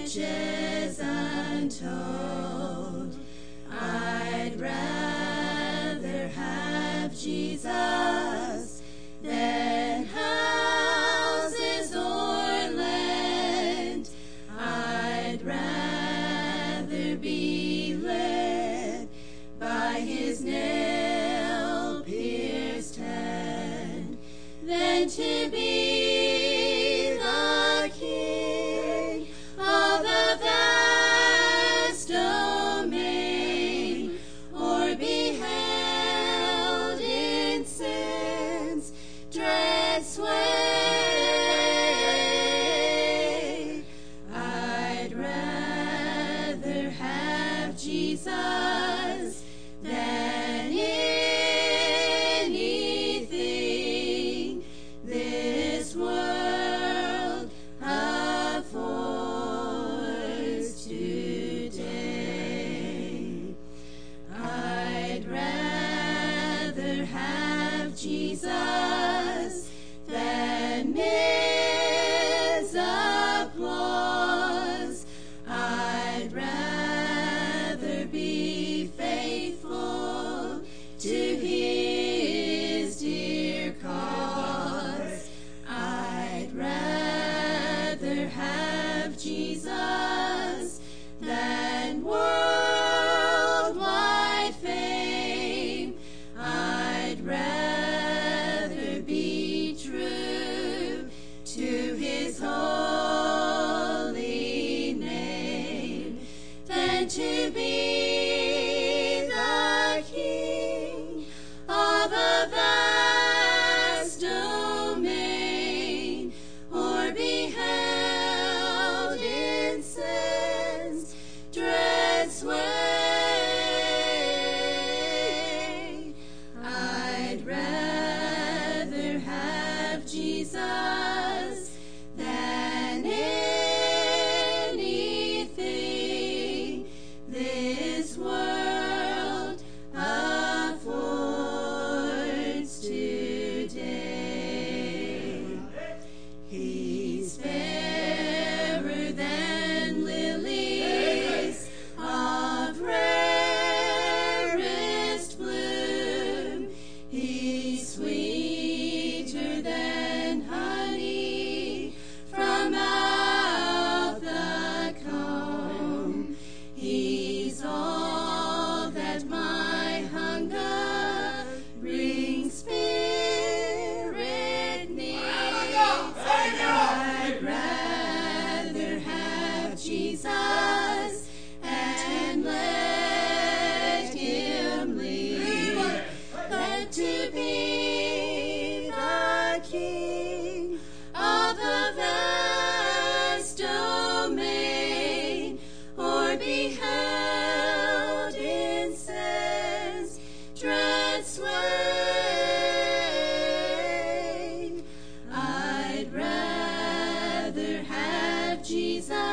riches untold. I'd rather have Jesus than houses or land. I'd rather be led by his nail-pierced hand than to be the king of a vast domain, or be held in sin's dread sway. I'd rather have Jesus than anything this world affords today. I'd rather have Jesus than men's applause. I'd rather be faithful to his dear cause. I'd rather have Jesus than worldwide fame. I'd rather be true to his holy name than to be the king of a vast domain, or be held in sin's dread sway. I'd rather have Jesus than anything this world affords today. He's fairer than lilies of rarest bloom. He's sweeter than honey from out the comb. He's all that my hungering spirit needs. I'd rather have Jesus and let him lead than to be the king of a vast domain, or be held in sin's dread sway. I'd rather have Jesus